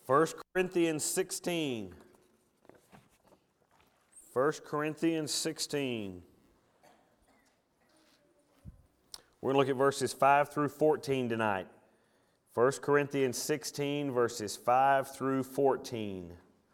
1 Corinthians 16. 1 Corinthians 16. We're going to look at verses 5 through 14 tonight. 1 Corinthians 16, verses 5 through 14.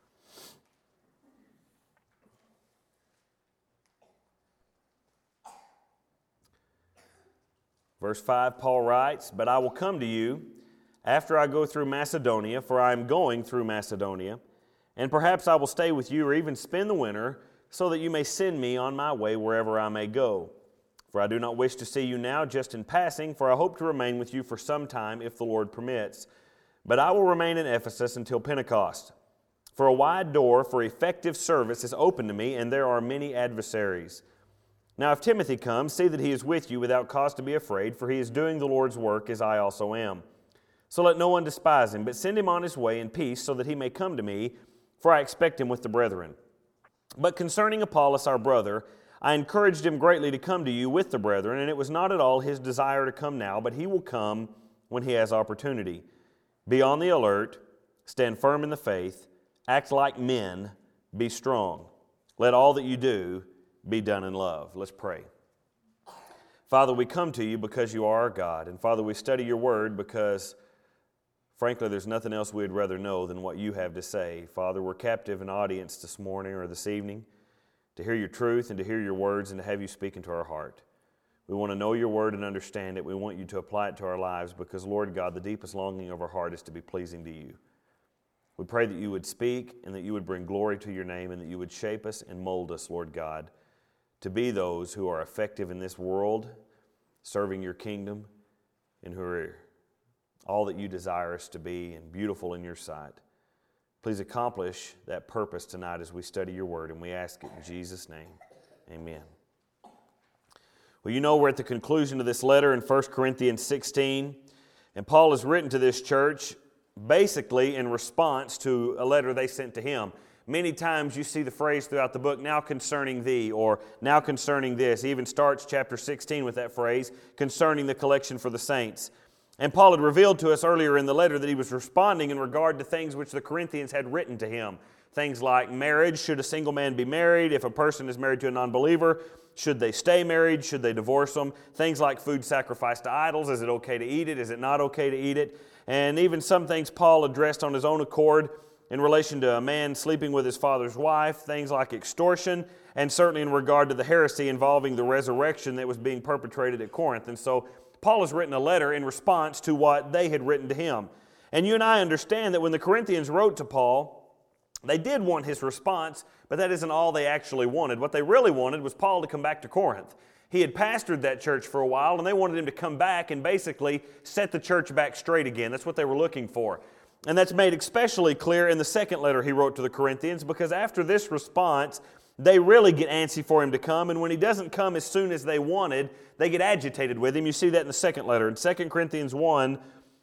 Verse 5, Paul writes, "But I will come to you after I go through Macedonia, for I am going through Macedonia, and perhaps I will stay with you or even spend the winter, so that you may send me on my way wherever I may go. For I do not wish to see you now just in passing, for I hope to remain with you for some time if the Lord permits. But I will remain in Ephesus until Pentecost. For a wide door for effective service is open to me, and there are many adversaries. Now if Timothy comes, see that he is with you without cause to be afraid, for he is doing the Lord's work as I also am. So let no one despise him, but send him on his way in peace, so that he may come to me, for I expect him with the brethren. But concerning Apollos our brother, I encouraged him greatly to come to you with the brethren, and it was not at all his desire to come now, but he will come when he has opportunity. Be on the alert, stand firm in the faith, act like men, be strong. Let all that you do be done in love." Let's pray. Father, we come to you because you are our God, and Father, we study your word because frankly, there's nothing else we'd rather know than what you have to say. Father, we're captive in audience this morning or this evening to hear your truth and to hear your words and to have you speak into our heart. We want to know your word and understand it. We want you to apply it to our lives because, Lord God, the deepest longing of our heart is to be pleasing to you. We pray that you would speak and that you would bring glory to your name and that you would shape us and mold us, Lord God, to be those who are effective in this world, serving your kingdom, and who are all that you desire us to be and beautiful in your sight. Please accomplish that purpose tonight as we study your word, and we ask it in Jesus' name. Amen. Well, you know we're at the conclusion of this letter in 1 Corinthians 16, and Paul has written to this church basically in response to a letter they sent to him. Many times you see the phrase throughout the book, "now concerning thee," or "now concerning this." He even starts chapter 16 with that phrase, "concerning the collection for the saints." And Paul had revealed to us earlier in the letter that he was responding in regard to things which the Corinthians had written to him. Things like marriage, should a single man be married? If a person is married to a non-believer, should they stay married? Should they divorce them? Things like food sacrificed to idols, is it okay to eat it? Is it not okay to eat it? And even some things Paul addressed on his own accord in relation to a man sleeping with his father's wife, things like extortion, and certainly in regard to the heresy involving the resurrection that was being perpetrated at Corinth. And so Paul has written a letter in response to what they had written to him. And you and I understand that when the Corinthians wrote to Paul, they did want his response, but that isn't all they actually wanted. What they really wanted was Paul to come back to Corinth. He had pastored that church for a while, and they wanted him to come back and basically set the church back straight again. That's what they were looking for. And that's made especially clear in the second letter he wrote to the Corinthians, because after this response, they really get antsy for him to come, and when he doesn't come as soon as they wanted, they get agitated with him. You see that in the second letter. In 2 Corinthians 1,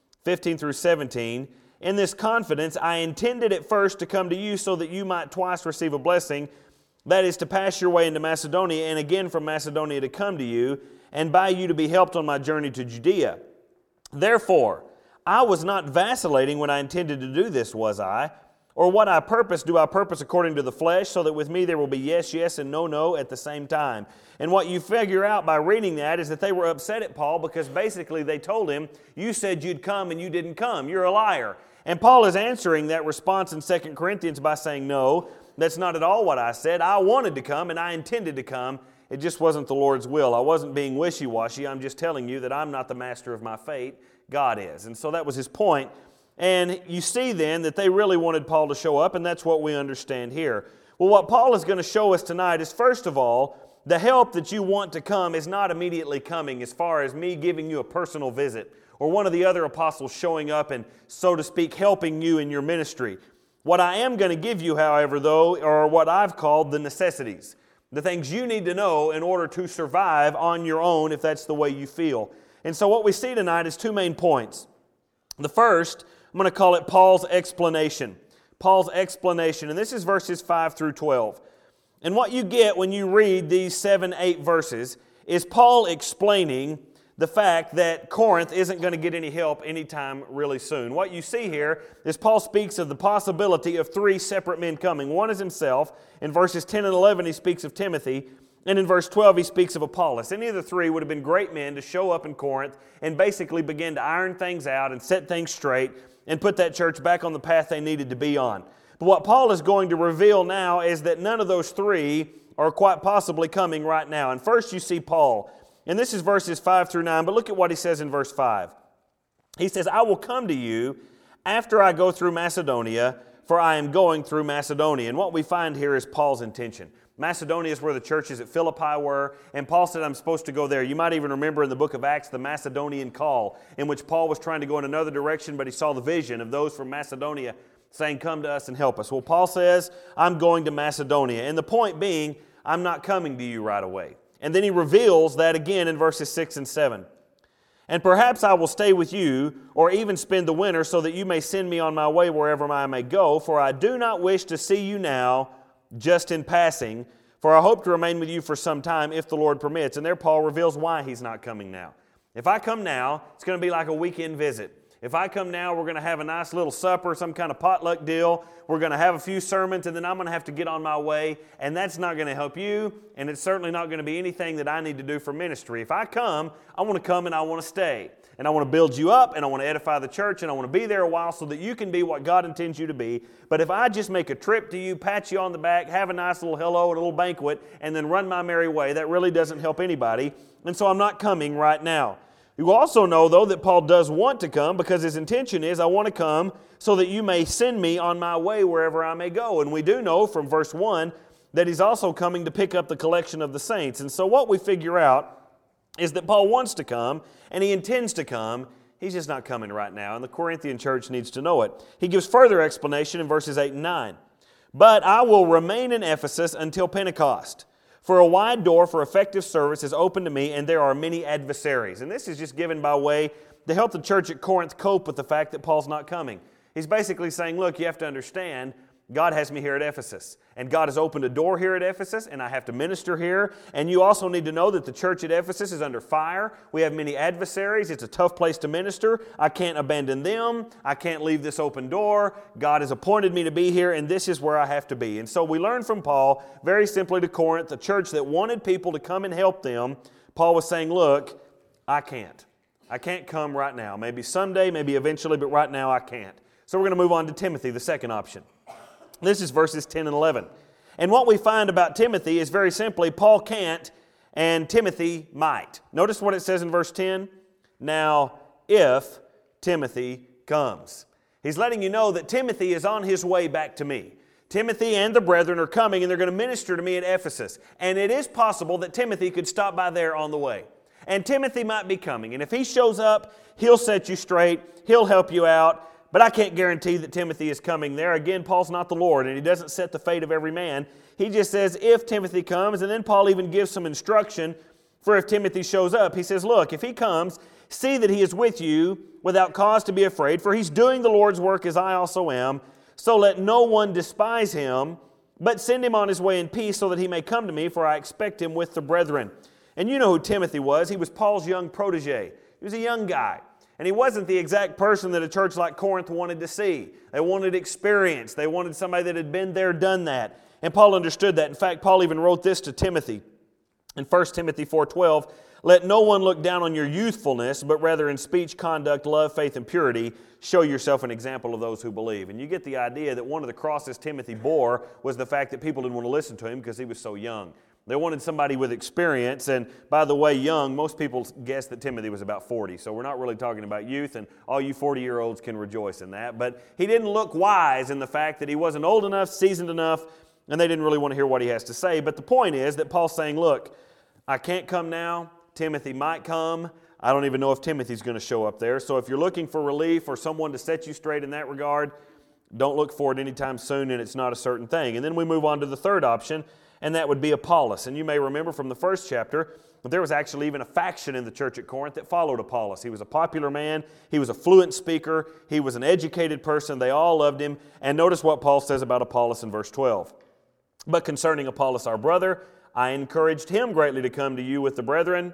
15 through 17, "In this confidence I intended at first to come to you so that you might twice receive a blessing, that is, to pass your way into Macedonia, and again from Macedonia to come to you, and by you to be helped on my journey to Judea. Therefore, I was not vacillating when I intended to do this, was I? Or what I purpose, do I purpose according to the flesh, so that with me there will be yes, yes, and no, no at the same time." And what you figure out by reading that is that they were upset at Paul because basically they told him, "You said you'd come and you didn't come. You're a liar." And Paul is answering that response in 2 Corinthians by saying, "No, that's not at all what I said. I wanted to come and I intended to come. It just wasn't the Lord's will. I wasn't being wishy-washy. I'm just telling you that I'm not the master of my fate. God is." And so that was his point. And you see then that they really wanted Paul to show up, and that's what we understand here. Well, what Paul is going to show us tonight is, first of all, the help that you want to come is not immediately coming as far as me giving you a personal visit or one of the other apostles showing up and, so to speak, helping you in your ministry. What I am going to give you, however, though, are what I've called the necessities, the things you need to know in order to survive on your own if that's the way you feel. And so what we see tonight is two main points. The first, I'm going to call it Paul's explanation. Paul's explanation. And this is verses 5 through 12. And what you get when you read these 7, 8 verses is Paul explaining the fact that Corinth isn't going to get any help anytime really soon. What you see here is Paul speaks of the possibility of three separate men coming. One is himself. In verses 10 and 11 he speaks of Timothy. And in verse 12 he speaks of Apollos. Any of the three would have been great men to show up in Corinth and basically begin to iron things out and set things straight and put that church back on the path they needed to be on. But what Paul is going to reveal now is that none of those three are quite possibly coming right now. And first you see Paul. And this is verses 5 through 9, but look at what he says in verse 5. He says, I will come to you after I go through Macedonia, for I am going through Macedonia. And what we find here is Paul's intention. Macedonia is where the churches at Philippi were, and Paul said, I'm supposed to go there. You might even remember in the book of Acts the Macedonian call, in which Paul was trying to go in another direction, but he saw the vision of those from Macedonia saying, come to us and help us. Well, Paul says, I'm going to Macedonia. And the point being, I'm not coming to you right away. And then he reveals that again in verses 6 and 7. And perhaps I will stay with you, or even spend the winter, so that you may send me on my way wherever I may go, for I do not wish to see you now, just in passing, for I hope to remain with you for some time, if the Lord permits. And there Paul reveals why he's not coming now. If I come now, it's going to be like a weekend visit. If I come now, we're going to have a nice little supper, some kind of potluck deal. We're going to have a few sermons, and then I'm going to have to get on my way. And that's not going to help you, and it's certainly not going to be anything that I need to do for ministry. If I come, I want to come and I want to stay. And I want to build you up, and I want to edify the church, and I want to be there a while so that you can be what God intends you to be. But if I just make a trip to you, pat you on the back, have a nice little hello, a little banquet, and then run my merry way, that really doesn't help anybody. And so I'm not coming right now. You also know, though, that Paul does want to come because his intention is, I want to come so that you may send me on my way wherever I may go. And we do know from verse 1 that he's also coming to pick up the collection of the saints. And so what we figure out is that Paul wants to come and he intends to come. He's just not coming right now, and the Corinthian church needs to know it. He gives further explanation in verses 8 and 9. But I will remain in Ephesus until Pentecost. For a wide door for effective service is open to me, and there are many adversaries. And this is just given by way to help the church at Corinth cope with the fact that Paul's not coming. He's basically saying, look, you have to understand, God has me here at Ephesus, and God has opened a door here at Ephesus, and I have to minister here. And you also need to know that the church at Ephesus is under fire. We have many adversaries. It's a tough place to minister. I can't abandon them. I can't leave this open door. God has appointed me to be here, and this is where I have to be. And so we learn from Paul, very simply to Corinth, the church that wanted people to come and help them. Paul was saying, look, I can't. I can't come right now. Maybe someday, maybe eventually, but right now I can't. So we're going to move on to Timothy, the second option. This is verses 10 and 11. And what we find about Timothy is very simply, Paul can't and Timothy might. Notice what it says in verse 10. Now, if Timothy comes. He's letting you know that Timothy is on his way back to me. Timothy and the brethren are coming, and they're going to minister to me at Ephesus. And it is possible that Timothy could stop by there on the way. And Timothy might be coming. And if he shows up, he'll set you straight. He'll help you out. But I can't guarantee that Timothy is coming there. Again, Paul's not the Lord, and he doesn't set the fate of every man. He just says, if Timothy comes, and then Paul even gives some instruction for if Timothy shows up. He says, look, if he comes, see that he is with you without cause to be afraid, for he's doing the Lord's work as I also am. So let no one despise him, but send him on his way in peace so that he may come to me, for I expect him with the brethren. And you know who Timothy was. He was Paul's young protege. He was a young guy. And he wasn't the exact person that a church like Corinth wanted to see. They wanted experience. They wanted somebody that had been there, done that. And Paul understood that. In fact, Paul even wrote this to Timothy. In 1 Timothy 4:12, let no one look down on your youthfulness, but rather in speech, conduct, love, faith, and purity, show yourself an example of those who believe. And you get the idea that one of the crosses Timothy bore was the fact that people didn't want to listen to him because he was so young. They wanted somebody with experience, and by the way, young, most people guess that Timothy was about 40, so we're not really talking about youth, and all you 40-year-olds can rejoice in that. But he didn't look wise in the fact that he wasn't old enough, seasoned enough, and they didn't really want to hear what he has to say. But the point is that Paul's saying, look, I can't come now. Timothy might come. I don't even know if Timothy's going to show up there. So if you're looking for relief or someone to set you straight in that regard, don't look for it anytime soon, and it's not a certain thing. And then we move on to the third option, and that would be Apollos. And you may remember from the first chapter that there was actually even a faction in the church at Corinth that followed Apollos. He was a popular man. He was a fluent speaker. He was an educated person. They all loved him. And notice what Paul says about Apollos in verse 12. But concerning Apollos our brother, I encouraged him greatly to come to you with the brethren.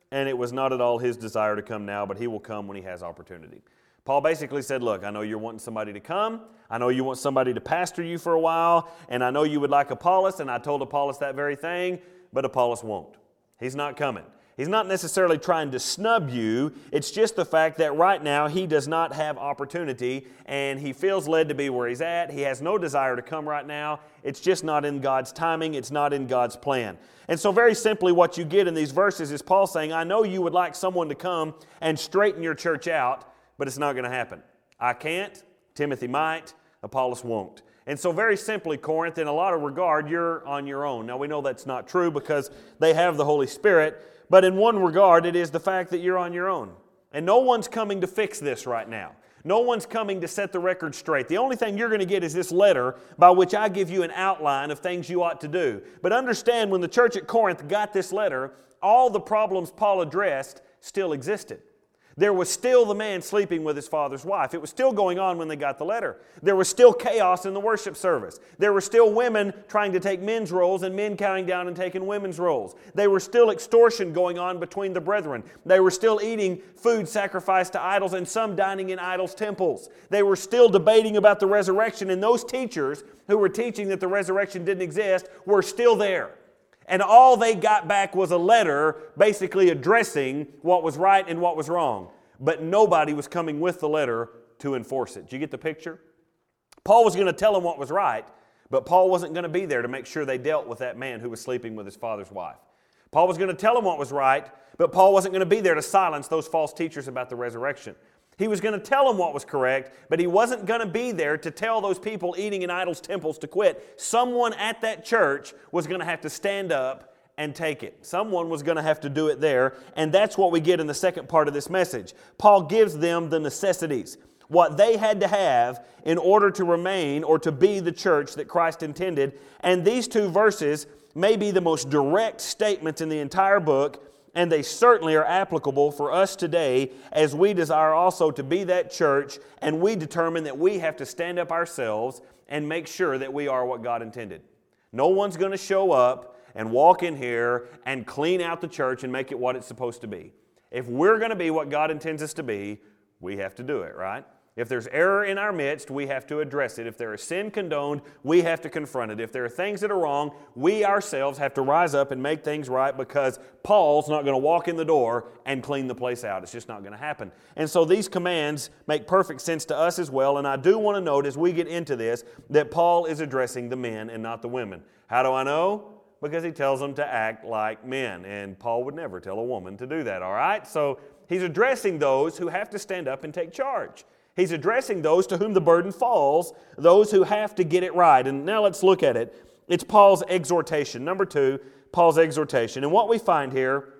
and it was not at all his desire to come now, but he will come when he has opportunity. Paul basically said, look, I know you're wanting somebody to come. I know you want somebody to pastor you for a while, and I know you would like Apollos, and I told Apollos that very thing, but Apollos won't. He's not coming. He's not necessarily trying to snub you. It's just the fact that right now he does not have opportunity and he feels led to be where he's at. He has no desire to come right now. It's just not in God's timing. It's not in God's plan. And so very simply what you get in these verses is Paul saying, I know you would like someone to come and straighten your church out, but it's not going to happen. I can't. Timothy might. Apollos won't. And so very simply, Corinth, in a lot of regard, you're on your own. Now we know that's not true because they have the Holy Spirit, but in one regard, it is the fact that you're on your own. And no one's coming to fix this right now. No one's coming to set the record straight. The only thing you're going to get is this letter by which I give you an outline of things you ought to do. But understand, when the church at Corinth got this letter, all the problems Paul addressed still existed. There was still the man sleeping with his father's wife. It was still going on when they got the letter. There was still chaos in the worship service. There were still women trying to take men's roles and men counting down and taking women's roles. There were still extortion going on between the brethren. They were still eating food sacrificed to idols and some dining in idols' temples. They were still debating about the resurrection, and those teachers who were teaching that the resurrection didn't exist were still there. And all they got back was a letter basically addressing what was right and what was wrong. But nobody was coming with the letter to enforce it. Do you get the picture? Paul was going to tell them what was right, but Paul wasn't going to be there to make sure they dealt with that man who was sleeping with his father's wife. Paul was going to tell them what was right, but Paul wasn't going to be there to silence those false teachers about the resurrection. He was going to tell them what was correct, but he wasn't going to be there to tell those people eating in idols' temples to quit. Someone at that church was going to have to stand up and take it. Someone was going to have to do it there, and that's what we get in the second part of this message. Paul gives them the necessities, what they had to have in order to remain or to be the church that Christ intended. And these two verses may be the most direct statements in the entire book, and they certainly are applicable for us today as we desire also to be that church, and we determine that we have to stand up ourselves and make sure that we are what God intended. No one's going to show up and walk in here and clean out the church and make it what it's supposed to be. If we're going to be what God intends us to be, we have to do it, right? If there's error in our midst, we have to address it. If there is sin condoned, we have to confront it. If there are things that are wrong, we ourselves have to rise up and make things right, because Paul's not going to walk in the door and clean the place out. It's just not going to happen. And so these commands make perfect sense to us as well. And I do want to note as we get into this that Paul is addressing the men and not the women. How do I know? Because he tells them to act like men. And Paul would never tell a woman to do that, all right? So he's addressing those who have to stand up and take charge. He's addressing those to whom the burden falls, those who have to get it right. And now let's look at it. It's Paul's exhortation. Number 2, Paul's exhortation. And what we find here,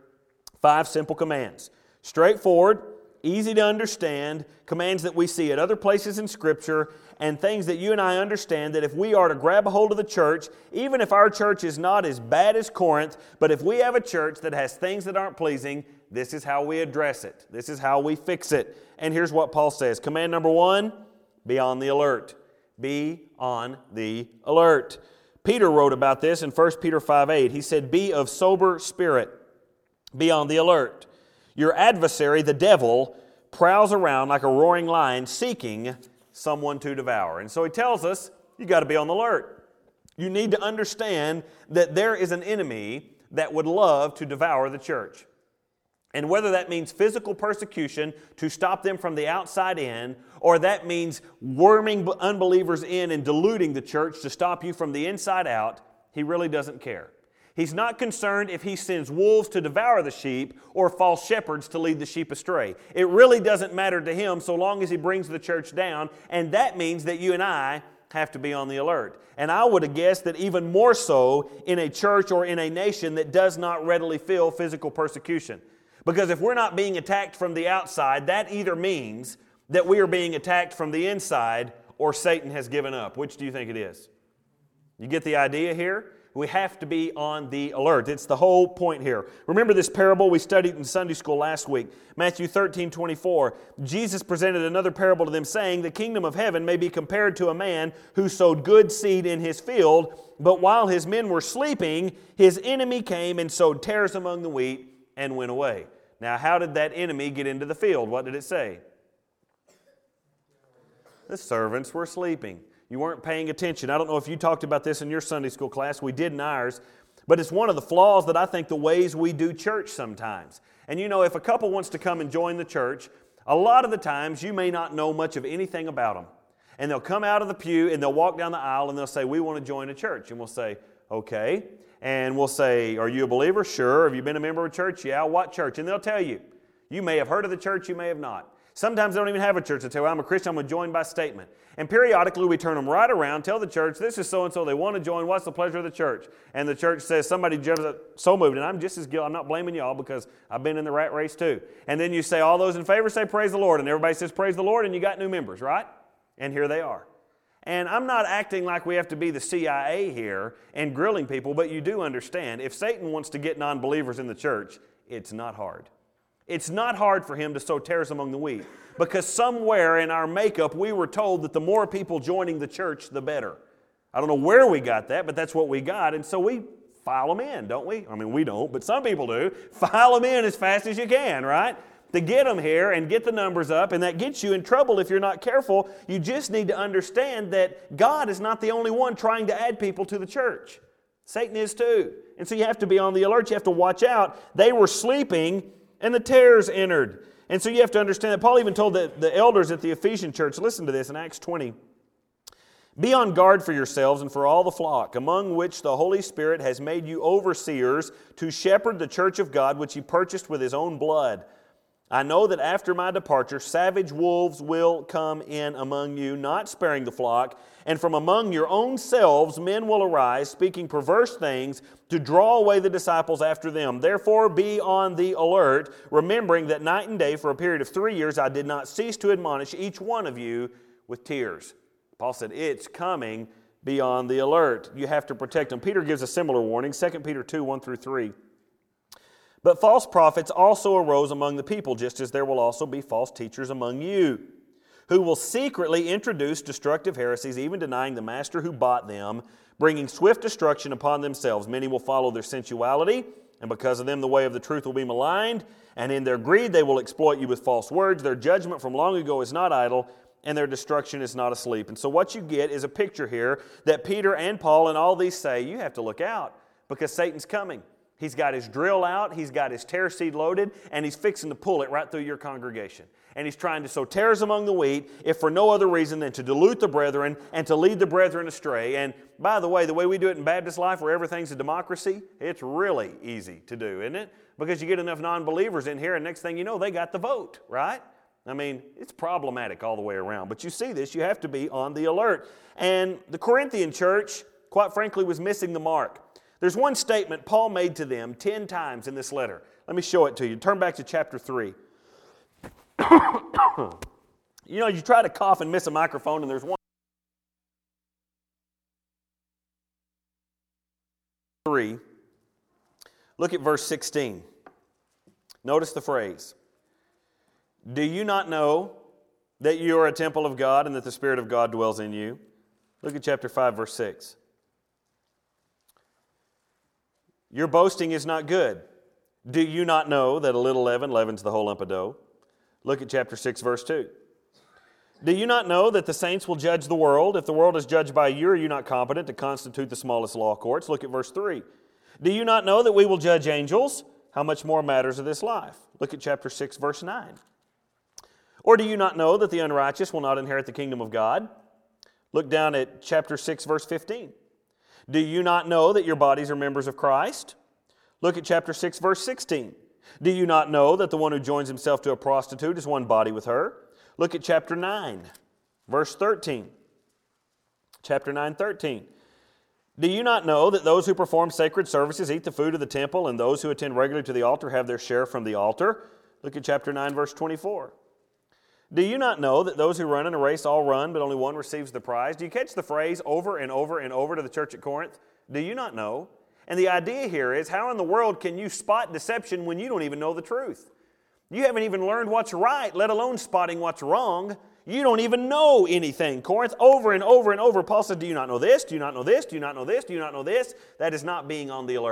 5 simple commands. Straightforward, easy to understand, commands that we see at other places in Scripture, and things that you and I understand that if we are to grab a hold of the church, even if our church is not as bad as Corinth, but if we have a church that has things that aren't pleasing, this is how we address it. This is how we fix it. And here's what Paul says. Command number 1, be on the alert. Be on the alert. Peter wrote about this in 1 Peter 5:8. He said, be of sober spirit. Be on the alert. Your adversary, the devil, prowls around like a roaring lion seeking someone to devour. And so he tells us, you got to be on the alert. You need to understand that there is an enemy that would love to devour the church. And whether that means physical persecution to stop them from the outside in, or that means worming unbelievers in and diluting the church to stop you from the inside out, he really doesn't care. He's not concerned if he sends wolves to devour the sheep or false shepherds to lead the sheep astray. It really doesn't matter to him so long as he brings the church down, and that means that you and I have to be on the alert. And I would have guessed that even more so in a church or in a nation that does not readily feel physical persecution. Because if we're not being attacked from the outside, that either means that we are being attacked from the inside or Satan has given up. Which do you think it is? You get the idea here? We have to be on the alert. It's the whole point here. Remember this parable we studied in Sunday school last week. Matthew 13:24. Jesus presented another parable to them, saying, the kingdom of heaven may be compared to a man who sowed good seed in his field, but while his men were sleeping, his enemy came and sowed tares among the wheat and went away. Now, how did that enemy get into the field? What did it say? The servants were sleeping. You weren't paying attention. I don't know if you talked about this in your Sunday school class. We did in ours. But it's one of the flaws that I think the ways we do church sometimes. And you know, if a couple wants to come and join the church, a lot of the times you may not know much of anything about them. And they'll come out of the pew and they'll walk down the aisle and they'll say, we want to join a church. And we'll say, okay. And we'll say, are you a believer? Sure. Have you been a member of a church? Yeah. What church? And they'll tell you. You may have heard of the church, you may have not. Sometimes they don't even have a church. They tell you, I'm a Christian, I'm going to join by statement. And periodically we turn them right around, tell the church, this is so-and-so, they want to join, what's the pleasure of the church? And the church says, somebody jumps up, so moved, and I'm just as guilty, I'm not blaming y'all because I've been in the rat race too. And then you say, all those in favor say, praise the Lord, and everybody says, praise the Lord, and you got new members, right? And here they are. And I'm not acting like we have to be the CIA here and grilling people, but you do understand, if Satan wants to get non-believers in the church, it's not hard. It's not hard for him to sow tares among the wheat, because somewhere in our makeup we were told that the more people joining the church, the better. I don't know where we got that, but that's what we got, and so we file them in, don't we? I mean, we don't, but some people do. File them in as fast as you can, right? To get them here and get the numbers up, and that gets you in trouble if you're not careful. You just need to understand that God is not the only one trying to add people to the church. Satan is too. And so you have to be on the alert. You have to watch out. They were sleeping, and the tares entered. And so you have to understand that Paul even told the elders at the Ephesian church, listen to this in Acts 20, be on guard for yourselves and for all the flock, among which the Holy Spirit has made you overseers to shepherd the church of God, which He purchased with His own blood. I know that after my departure, savage wolves will come in among you, not sparing the flock, and from among your own selves men will arise, speaking perverse things, to draw away the disciples after them. Therefore be on the alert, remembering that night and day for a period of 3 years I did not cease to admonish each one of you with tears. Paul said, it's coming, be on the alert. You have to protect them. Peter gives a similar warning, 2 Peter 2, 1 through 3. But false prophets also arose among the people, just as there will also be false teachers among you, who will secretly introduce destructive heresies, even denying the master who bought them, bringing swift destruction upon themselves. Many will follow their sensuality, and because of them the way of the truth will be maligned, and in their greed they will exploit you with false words. Their judgment from long ago is not idle, and their destruction is not asleep. And so what you get is a picture here that Peter and Paul and all these say, you have to look out, because Satan's coming. He's got his drill out, he's got his tare seed loaded, and he's fixing to pull it right through your congregation. And he's trying to sow tares among the wheat, if for no other reason than to dilute the brethren and to lead the brethren astray. And by the way we do it in Baptist life where everything's a democracy, it's really easy to do, isn't it? Because you get enough non-believers in here, and next thing you know, they got the vote, right? I mean, it's problematic all the way around. But you see this, you have to be on the alert. And the Corinthian church, quite frankly, was missing the mark. There's one statement Paul made to them 10 times in this letter. Let me show it to you. Turn back to chapter 3. You know, you try to cough and miss a microphone, and there's one. 3. Look at verse 16. Notice the phrase. Do you not know that you are a temple of God and that the Spirit of God dwells in you? Look at chapter 5, verse 6. Your boasting is not good. Do you not know that a little leaven leavens the whole lump of dough? Look at chapter 6, verse 2. Do you not know that the saints will judge the world? If the world is judged by you, are you not competent to constitute the smallest law courts? Look at verse 3. Do you not know that we will judge angels? How much more matters of this life? Look at chapter 6, verse 9. Or do you not know that the unrighteous will not inherit the kingdom of God? Look down at chapter 6, verse 15. Do you not know that your bodies are members of Christ? Look at chapter 6, verse 16. Do you not know that the one who joins himself to a prostitute is one body with her? Look at chapter 9, verse 13. Chapter 9, 13. Do you not know that those who perform sacred services eat the food of the temple, and those who attend regularly to the altar have their share from the altar? Look at chapter 9, verse 24. Do you not know that those who run in a race all run, but only one receives the prize? Do you catch the phrase over and over and over to the church at Corinth? Do you not know? And the idea here is, how in the world can you spot deception when you don't even know the truth? You haven't even learned what's right, let alone spotting what's wrong. You don't even know anything. Corinth, over and over and over, Paul says, do you not know this? Do you not know this? Do you not know this? Do you not know this? That is not being on the alert.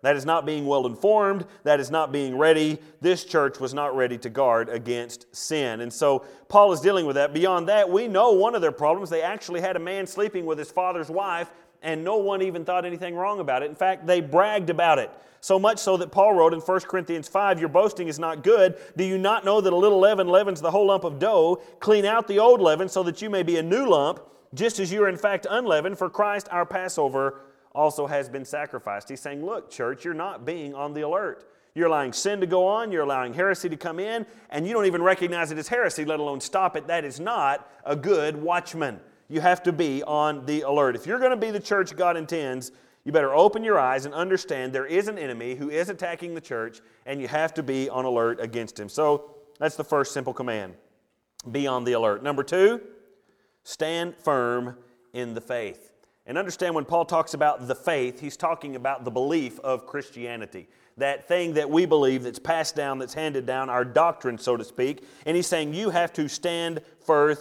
That is not being well informed. That is not being ready. This church was not ready to guard against sin. And so Paul is dealing with that. Beyond that, we know one of their problems. They actually had a man sleeping with his father's wife, and no one even thought anything wrong about it. In fact, they bragged about it. So much so that Paul wrote in 1 Corinthians 5, your boasting is not good. Do you not know that a little leaven leavens the whole lump of dough? Clean out the old leaven so that you may be a new lump, just as you are in fact unleavened, for Christ our Passover also has been sacrificed. He's saying, look, church, you're not being on the alert. You're allowing sin to go on, you're allowing heresy to come in, and you don't even recognize it as heresy, let alone stop it. That is not a good watchman. You have to be on the alert. If you're going to be the church God intends, you better open your eyes and understand there is an enemy who is attacking the church, and you have to be on alert against him. So that's the first simple command. Be on the alert. Number 2, stand firm in the faith. And understand when Paul talks about the faith, he's talking about the belief of Christianity. That thing that we believe that's passed down, that's handed down, our doctrine, so to speak. And he's saying you have to stand firm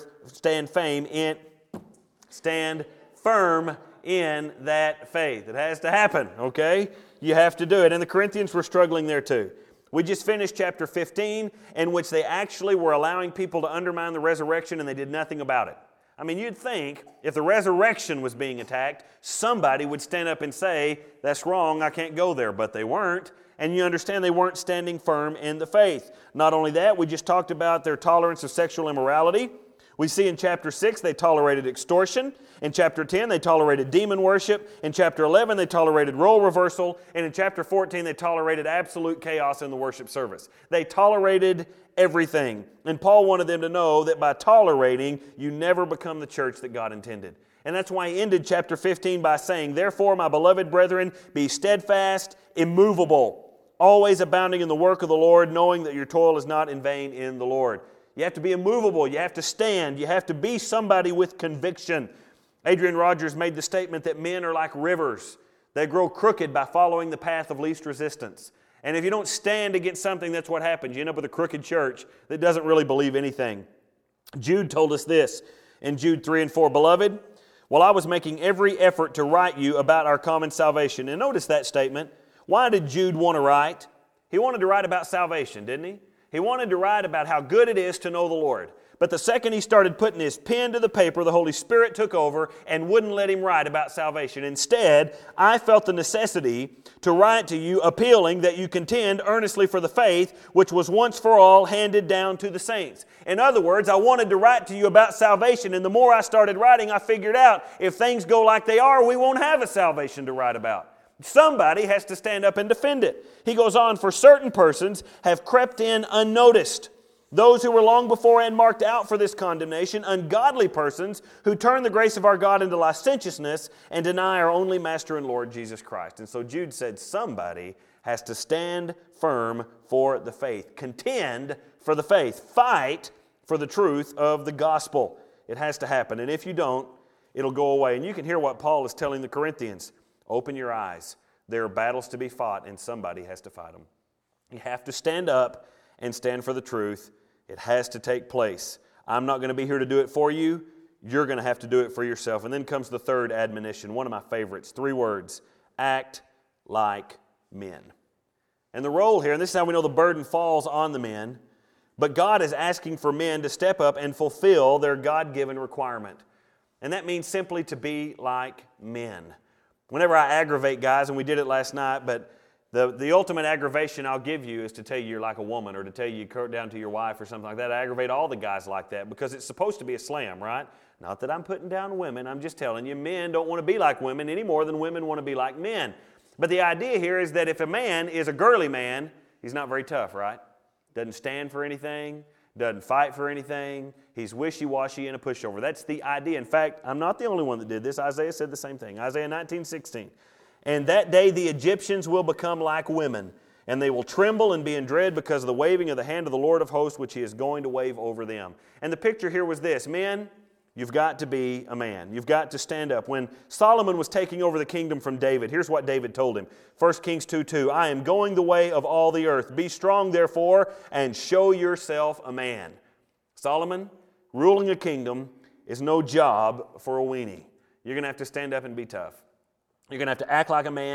in that faith. It has to happen, okay? You have to do it. And the Corinthians were struggling there too. We just finished chapter 15, in which they actually were allowing people to undermine the resurrection, and they did nothing about it. I mean, you'd think if the resurrection was being attacked, somebody would stand up and say, that's wrong, I can't go there. But they weren't. And you understand they weren't standing firm in the faith. Not only that, we just talked about their tolerance of sexual immorality. We see in chapter 6 they tolerated extortion. In chapter 10 they tolerated demon worship. In chapter 11 they tolerated role reversal. And in chapter 14 they tolerated absolute chaos in the worship service. They tolerated everything. And Paul wanted them to know that by tolerating, you never become the church that God intended. And that's why he ended chapter 15 by saying, therefore, my beloved brethren, be steadfast, immovable, always abounding in the work of the Lord, knowing that your toil is not in vain in the Lord. You have to be immovable. You have to stand. You have to be somebody with conviction. Adrian Rogers made the statement that men are like rivers. They grow crooked by following the path of least resistance. And if you don't stand against something, that's what happens. You end up with a crooked church that doesn't really believe anything. Jude told us this in Jude 3 and 4, Beloved, while I was making every effort to write you about our common salvation. And notice that statement. Why did Jude want to write? He wanted to write about salvation, didn't he? He wanted to write about how good it is to know the Lord. But the second he started putting his pen to the paper, the Holy Spirit took over and wouldn't let him write about salvation. Instead, I felt the necessity to write to you appealing that you contend earnestly for the faith which was once for all handed down to the saints. In other words, I wanted to write to you about salvation, and the more I started writing, I figured out if things go like they are, we won't have a salvation to write about. Somebody has to stand up and defend it. He goes on, for certain persons have crept in unnoticed. Those who were long before and marked out for this condemnation, ungodly persons who turn the grace of our God into licentiousness and deny our only Master and Lord Jesus Christ. And so Jude said somebody has to stand firm for the faith. Contend for the faith. Fight for the truth of the gospel. It has to happen. And if you don't, it'll go away. And you can hear what Paul is telling the Corinthians. Open your eyes. There are battles to be fought, and somebody has to fight them. You have to stand up and stand for the truth. It has to take place. I'm not going to be here to do it for you. You're going to have to do it for yourself. And then comes the third admonition, one of my favorites, 3 words, act like men. And the role here, and this is how we know the burden falls on the men, but God is asking for men to step up and fulfill their God-given requirement. And that means simply to be like men. Whenever I aggravate guys, and we did it last night, but the ultimate aggravation I'll give you is to tell you you're like a woman, or to tell you you're down to your wife or something like that. I aggravate all the guys like that because it's supposed to be a slam, right? Not that I'm putting down women. I'm just telling you men don't want to be like women any more than women want to be like men. But the idea here is that if a man is a girly man, he's not very tough, right? Doesn't stand for anything, doesn't fight for anything. He's wishy-washy and a pushover. That's the idea. In fact, I'm not the only one that did this. Isaiah said the same thing. Isaiah 19:16. And that day the Egyptians will become like women, and they will tremble and be in dread because of the waving of the hand of the Lord of hosts, which he is going to wave over them. And the picture here was this. Men, you've got to be a man. You've got to stand up. When Solomon was taking over the kingdom from David, here's what David told him. 1 Kings 2:2, I am going the way of all the earth. Be strong, therefore, and show yourself a man. Solomon, ruling a kingdom is no job for a weenie. You're going to have to stand up and be tough. You're going to have to act like a man,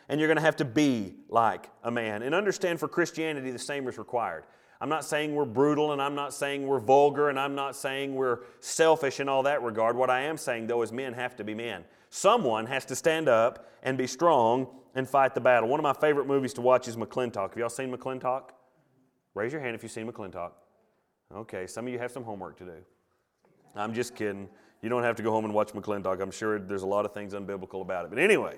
and you're going to have to be like a man. And understand, for Christianity, the same is required. I'm not saying we're brutal, and I'm not saying we're vulgar, and I'm not saying we're selfish in all that regard. What I am saying, though, is men have to be men. Someone has to stand up and be strong and fight the battle. One of my favorite movies to watch is McClintock. Have y'all seen McClintock? Raise your hand if you've seen McClintock. Okay, some of you have some homework to do. I'm just kidding. You don't have to go home and watch McClintock. I'm sure there's a lot of things unbiblical about it. But anyway,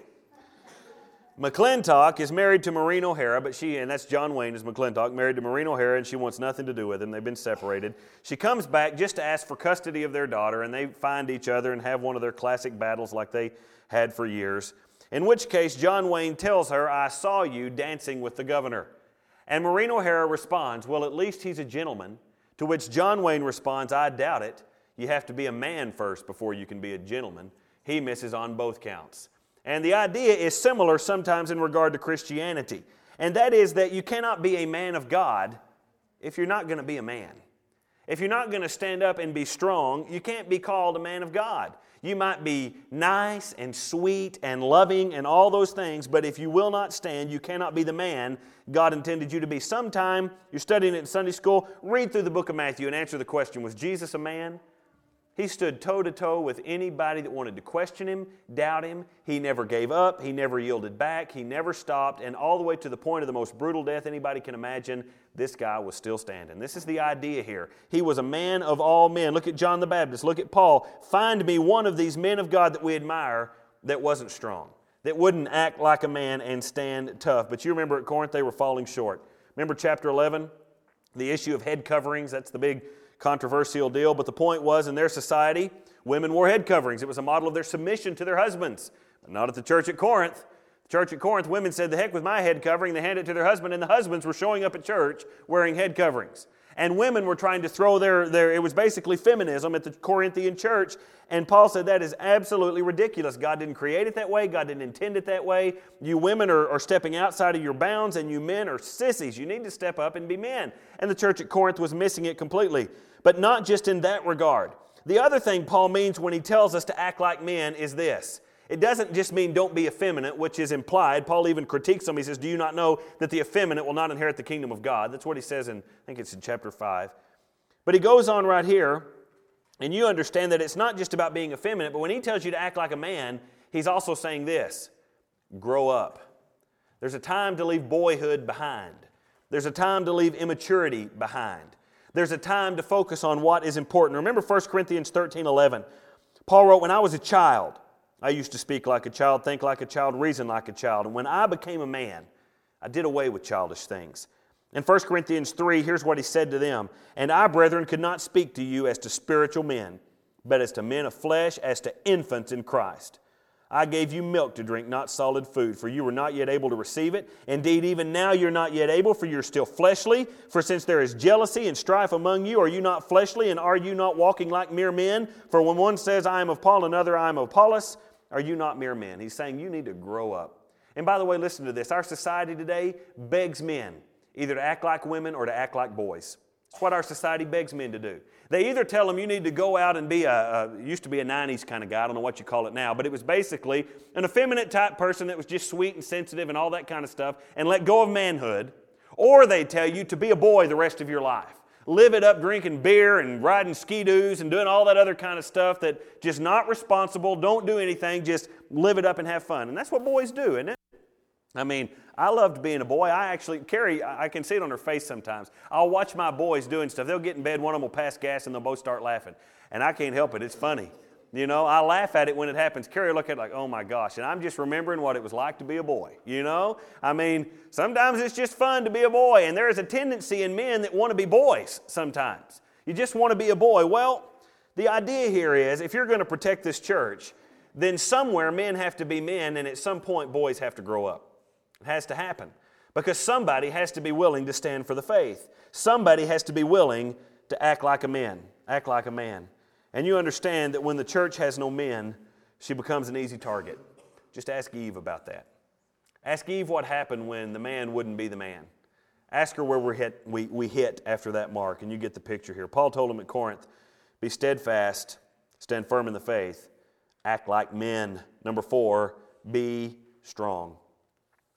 McClintock is married to Maureen O'Hara, and that's John Wayne is McClintock, married to Maureen O'Hara, and she wants nothing to do with him. They've been separated. She comes back just to ask for custody of their daughter, and they find each other and have one of their classic battles like they had for years. In which case, John Wayne tells her, "I saw you dancing with the governor." And Maureen O'Hara responds, "Well, at least he's a gentleman." To which John Wayne responds, "I doubt it. You have to be a man first before you can be a gentleman." He misses on both counts. And the idea is similar sometimes in regard to Christianity. And that is that you cannot be a man of God if you're not going to be a man. If you're not going to stand up and be strong, you can't be called a man of God. You might be nice and sweet and loving and all those things, but if you will not stand, you cannot be the man God intended you to be. Sometime, you're studying it in Sunday school, read through the book of Matthew and answer the question, was Jesus a man? He stood toe-to-toe with anybody that wanted to question him, doubt him. He never gave up. He never yielded back. He never stopped. And all the way to the point of the most brutal death anybody can imagine, this guy was still standing. This is the idea here. He was a man of all men. Look at John the Baptist. Look at Paul. Find me one of these men of God that we admire that wasn't strong, that wouldn't act like a man and stand tough. But you remember at Corinth, they were falling short. Remember chapter 11? The issue of head coverings. That's the big controversial deal, but the point was, in their society, women wore head coverings. It was a model of their submission to their husbands. But not at the church at Corinth. The church at Corinth, women said, "The heck with my head covering." They handed it to their husband, and the husbands were showing up at church wearing head coverings. And women were trying to throw it was basically feminism at the Corinthian church. And Paul said that is absolutely ridiculous. God didn't create it that way. God didn't intend it that way. You women are stepping outside of your bounds, and you men are sissies. You need to step up and be men. And the church at Corinth was missing it completely. But not just in that regard. The other thing Paul means when he tells us to act like men is this. It doesn't just mean don't be effeminate, which is implied. Paul even critiques them. He says, "Do you not know that the effeminate will not inherit the kingdom of God?" That's what he says I think it's in chapter 5. But he goes on right here, and you understand that it's not just about being effeminate, but when he tells you to act like a man, he's also saying this: grow up. There's a time to leave boyhood behind. There's a time to leave immaturity behind. There's a time to focus on what is important. Remember 1 Corinthians 13:11. Paul wrote, "When I was a child, I used to speak like a child, think like a child, reason like a child. And when I became a man, I did away with childish things." In 1 Corinthians 3, here's what he said to them. "And I, brethren, could not speak to you as to spiritual men, but as to men of flesh, as to infants in Christ. I gave you milk to drink, not solid food, for you were not yet able to receive it. Indeed, even now you're not yet able, for you're still fleshly. For since there is jealousy and strife among you, are you not fleshly, and are you not walking like mere men? For when one says, 'I am of Paul,' another, 'I am of Apollos,' are you not mere men?" He's saying you need to grow up. And by the way, listen to this. Our society today begs men either to act like women or to act like boys. It's what our society begs men to do. They either tell them you need to go out and be used to be a 90s kind of guy, I don't know what you call it now, but it was basically an effeminate type person that was just sweet and sensitive and all that kind of stuff and let go of manhood. Or they tell you to be a boy the rest of your life. Live it up drinking beer and riding ski-doos and doing all that other kind of stuff that just not responsible, don't do anything, just live it up and have fun. And that's what boys do, isn't it? I mean, I loved being a boy. Carrie, I can see it on her face sometimes. I'll watch my boys doing stuff. They'll get in bed, one of them will pass gas, and they'll both start laughing. And I can't help it. It's funny. You know, I laugh at it when it happens. Carrie will look at it like, oh my gosh. And I'm just remembering what it was like to be a boy, you know? I mean, sometimes it's just fun to be a boy. And there is a tendency in men that want to be boys sometimes. You just want to be a boy. Well, the idea here is if you're going to protect this church, then somewhere men have to be men, and at some point boys have to grow up. It has to happen because somebody has to be willing to stand for the faith. Somebody has to be willing to act like a man, act like a man. And you understand that when the church has no men, she becomes an easy target. Just ask Eve about that. Ask Eve what happened when the man wouldn't be the man. Ask her where we hit after that mark, and you get the picture here. Paul told them at Corinth, be steadfast, stand firm in the faith, act like men. Number 4, be strong.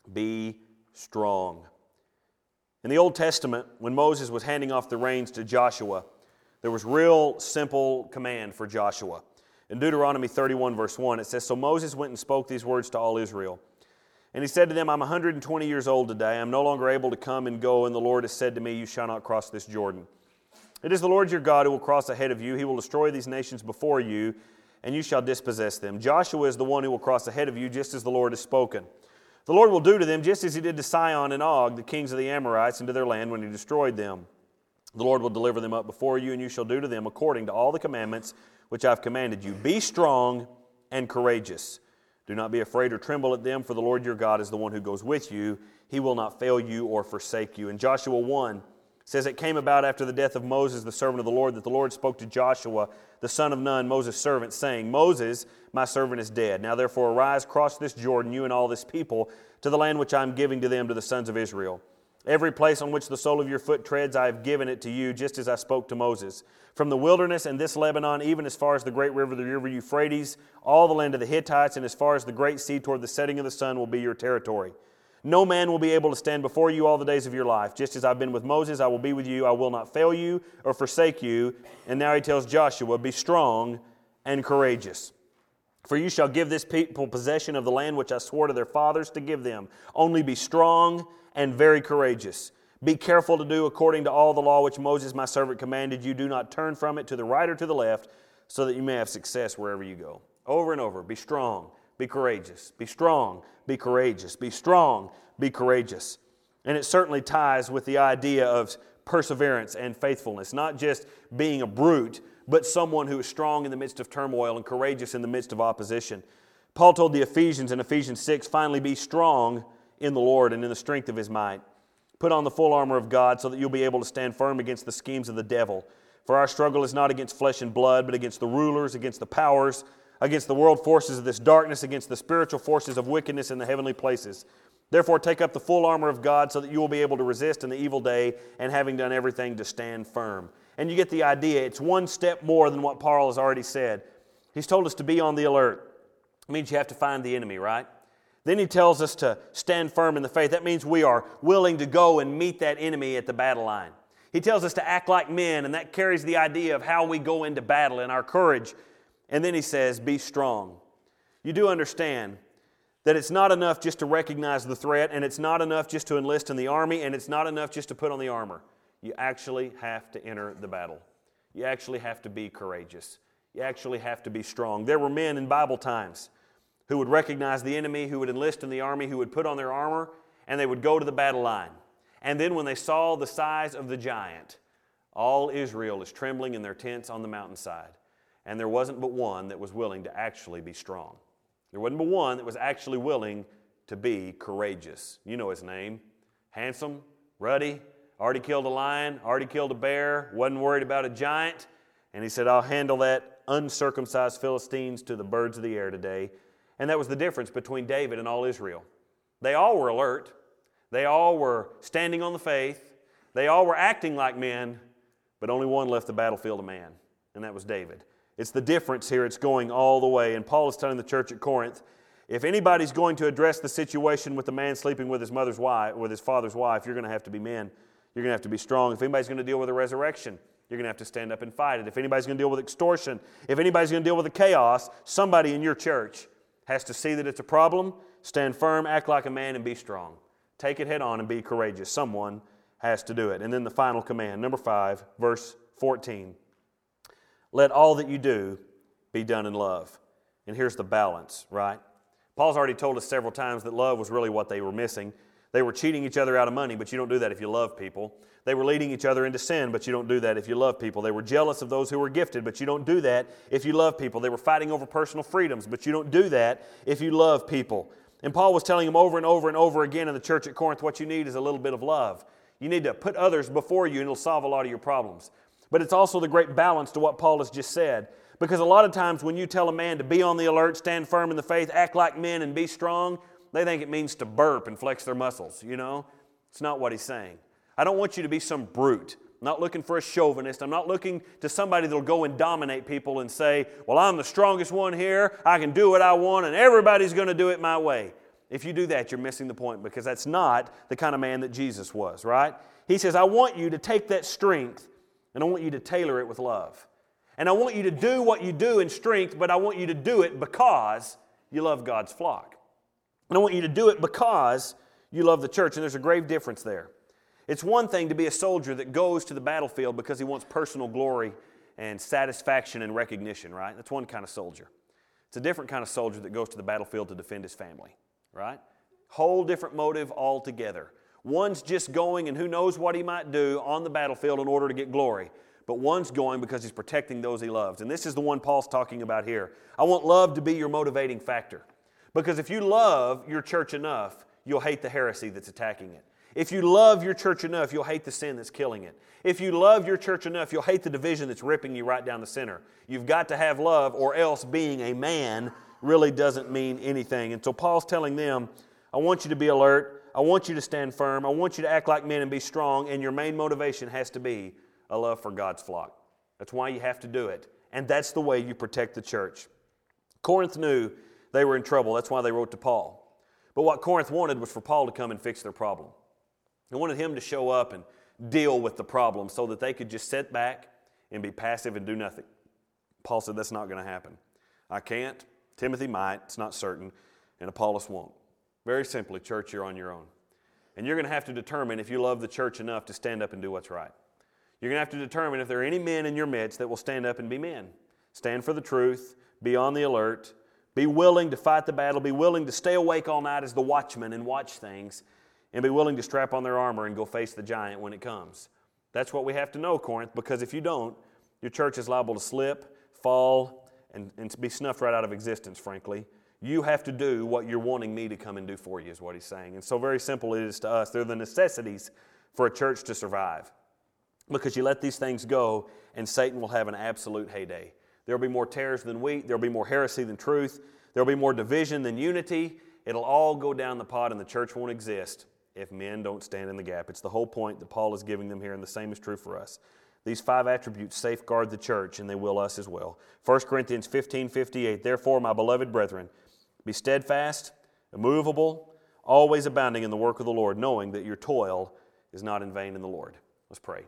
Be strong. In the Old Testament, when Moses was handing off the reins to Joshua, there was real simple command for Joshua. In Deuteronomy 31 verse 1, it says, "So Moses went and spoke these words to all Israel. And he said to them, I'm 120 years old today. I am no longer able to come and go, and the Lord has said to me, you shall not cross this Jordan. It is the Lord your God who will cross ahead of you. He will destroy these nations before you, and you shall dispossess them. Joshua is the one who will cross ahead of you, just as the Lord has spoken. The Lord will do to them just as he did to Sihon and Og, the kings of the Amorites, and to their land when he destroyed them. The Lord will deliver them up before you, and you shall do to them according to all the commandments which I have commanded you. Be strong and courageous. Do not be afraid or tremble at them, for the Lord your God is the one who goes with you. He will not fail you or forsake you." In Joshua 1, says, "It came about after the death of Moses, the servant of the Lord, that the Lord spoke to Joshua, the son of Nun, Moses' servant, saying, Moses, my servant, is dead. Now therefore arise, cross this Jordan, you and all this people, to the land which I am giving to them, to the sons of Israel. Every place on which the sole of your foot treads, I have given it to you, just as I spoke to Moses. From the wilderness and this Lebanon, even as far as the great river, the river Euphrates, all the land of the Hittites, and as far as the great sea toward the setting of the sun will be your territory. No man will be able to stand before you all the days of your life. Just as I've been with Moses, I will be with you. I will not fail you or forsake you." And now he tells Joshua, "Be strong and courageous. For you shall give this people possession of the land which I swore to their fathers to give them. Only be strong and very courageous. Be careful to do according to all the law which Moses my servant commanded you. Do not turn from it to the right or to the left, so that you may have success wherever you go." Over and over, be strong, be courageous. Be strong, be courageous. Be strong, be courageous. And it certainly ties with the idea of perseverance and faithfulness, not just being a brute, but someone who is strong in the midst of turmoil and courageous in the midst of opposition. Paul told the Ephesians in Ephesians 6, "Finally be strong in the Lord and in the strength of His might. Put on the full armor of God so that you'll be able to stand firm against the schemes of the devil. For our struggle is not against flesh and blood, but against the rulers, against the powers, against the world forces of this darkness, against the spiritual forces of wickedness in the heavenly places. Therefore take up the full armor of God so that you will be able to resist in the evil day, and having done everything, to stand firm." And you get the idea. It's one step more than what Paul has already said. He's told us to be on the alert. It means you have to find the enemy, right? Then he tells us to stand firm in the faith. That means we are willing to go and meet that enemy at the battle line. He tells us to act like men, and that carries the idea of how we go into battle and our courage. And then he says, be strong. You do understand that it's not enough just to recognize the threat, and it's not enough just to enlist in the army, and it's not enough just to put on the armor. You actually have to enter the battle. You actually have to be courageous. You actually have to be strong. There were men in Bible times who would recognize the enemy, who would enlist in the army, who would put on their armor, and they would go to the battle line. And then when they saw the size of the giant, all Israel is trembling in their tents on the mountainside. And there wasn't but one that was willing to actually be strong. There wasn't but one that was actually willing to be courageous. You know his name. Handsome, ruddy, already killed a lion, already killed a bear, wasn't worried about a giant. And he said, I'll handle that uncircumcised Philistines to the birds of the air today. And that was the difference between David and all Israel. They all were alert. They all were standing on the faith. They all were acting like men, but only one left the battlefield a man, and that was David. It's the difference here. It's going all the way. And Paul is telling the church at Corinth, if anybody's going to address the situation with the man sleeping with his mother's wife, with his father's wife, you're going to have to be men. You're going to have to be strong. If anybody's going to deal with a resurrection, you're going to have to stand up and fight it. If anybody's going to deal with extortion, if anybody's going to deal with the chaos, somebody in your church has to see that it's a problem, stand firm, act like a man, and be strong. Take it head on and be courageous. Someone has to do it. And then the final command, number 5, verse 14. Let all that you do be done in love. And here's the balance, right? Paul's already told us several times that love was really what they were missing. They were cheating each other out of money, but you don't do that if you love people. They were leading each other into sin, but you don't do that if you love people. They were jealous of those who were gifted, but you don't do that if you love people. They were fighting over personal freedoms, but you don't do that if you love people. And Paul was telling them over and over and over again in the church at Corinth, what you need is a little bit of love. You need to put others before you, and it'll solve a lot of your problems. But it's also the great balance to what Paul has just said. Because a lot of times when you tell a man to be on the alert, stand firm in the faith, act like men, and be strong, they think it means to burp and flex their muscles, you know? It's not what he's saying. I don't want you to be some brute. I'm not looking for a chauvinist. I'm not looking to somebody that'll go and dominate people and say, well, I'm the strongest one here. I can do what I want, and everybody's going to do it my way. If you do that, you're missing the point, because that's not the kind of man that Jesus was, right? He says, I want you to take that strength and I want you to tailor it with love. And I want you to do what you do in strength, but I want you to do it because you love God's flock. And I want you to do it because you love the church. And there's a grave difference there. It's one thing to be a soldier that goes to the battlefield because he wants personal glory and satisfaction and recognition, right? That's one kind of soldier. It's a different kind of soldier that goes to the battlefield to defend his family, right? Whole different motive altogether. One's just going and who knows what he might do on the battlefield in order to get glory. But one's going because he's protecting those he loves. And this is the one Paul's talking about here. I want love to be your motivating factor. Because if you love your church enough, you'll hate the heresy that's attacking it. If you love your church enough, you'll hate the sin that's killing it. If you love your church enough, you'll hate the division that's ripping you right down the center. You've got to have love, or else being a man really doesn't mean anything. And so Paul's telling them, I want you to be alert. I want you to stand firm. I want you to act like men and be strong. And your main motivation has to be a love for God's flock. That's why you have to do it. And that's the way you protect the church. Corinth knew they were in trouble. That's why they wrote to Paul. But what Corinth wanted was for Paul to come and fix their problem. They wanted him to show up and deal with the problem so that they could just sit back and be passive and do nothing. Paul said that's not going to happen. I can't. Timothy might. It's not certain. And Apollos won't. Very simply, church, you're on your own. And you're going to have to determine if you love the church enough to stand up and do what's right. You're going to have to determine if there are any men in your midst that will stand up and be men. Stand for the truth. Be on the alert. Be willing to fight the battle. Be willing to stay awake all night as the watchman and watch things. And be willing to strap on their armor and go face the giant when it comes. That's what we have to know, Corinth, because if you don't, your church is liable to slip, fall, and be snuffed right out of existence, frankly. You have to do what you're wanting me to come and do for you, is what he's saying. And so very simple it is to us. They're the necessities for a church to survive. Because you let these things go, and Satan will have an absolute heyday. There'll be more tares than wheat. There'll be more heresy than truth. There'll be more division than unity. It'll all go down the pot, and the church won't exist if men don't stand in the gap. It's the whole point that Paul is giving them here, and the same is true for us. These 5 attributes safeguard the church, and they will us as well. 1 Corinthians 15:58, therefore, my beloved brethren, be steadfast, immovable, always abounding in the work of the Lord, knowing that your toil is not in vain in the Lord. Let's pray.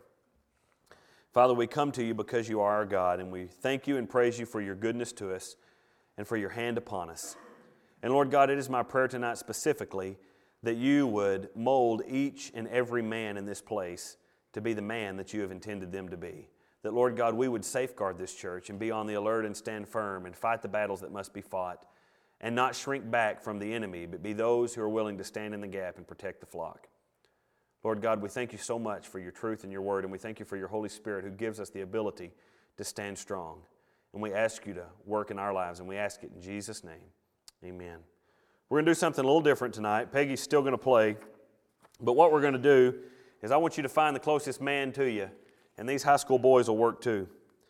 Father, we come to you because you are our God, and we thank you and praise you for your goodness to us and for your hand upon us. And Lord God, it is my prayer tonight specifically that you would mold each and every man in this place to be the man that you have intended them to be. That, Lord God, we would safeguard this church and be on the alert and stand firm and fight the battles that must be fought and not shrink back from the enemy, but be those who are willing to stand in the gap and protect the flock. Lord God, we thank you so much for your truth and your word, and we thank you for your Holy Spirit who gives us the ability to stand strong. And we ask you to work in our lives, and we ask it in Jesus' name. Amen. We're going to do something a little different tonight. Peggy's still going to play, but what we're going to do is I want you to find the closest man to you, and these high school boys will work too.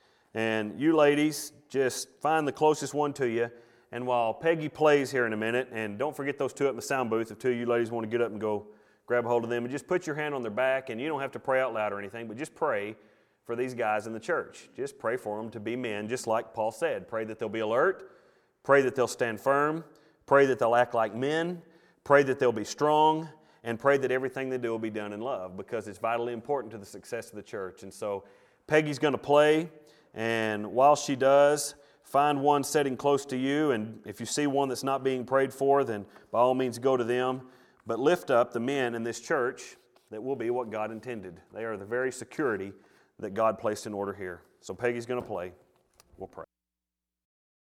And you ladies, just find the closest one to you, and while Peggy plays here in a minute, and don't forget those 2 up in the sound booth, if 2 of you ladies want to get up and go grab a hold of them, and just put your hand on their back, and you don't have to pray out loud or anything, but just pray for these guys in the church. Just pray for them to be men, just like Paul said. Pray that they'll be alert, pray that they'll stand firm, pray that they'll act like men, pray that they'll be strong, and pray that everything they do will be done in love, because it's vitally important to the success of the church. And so Peggy's going to play, and while she does, find one sitting close to you, and if you see one that's not being prayed for, then by all means go to them. But lift up the men in this church that will be what God intended. They are the very security that God placed in order here. So Peggy's going to play. We'll pray.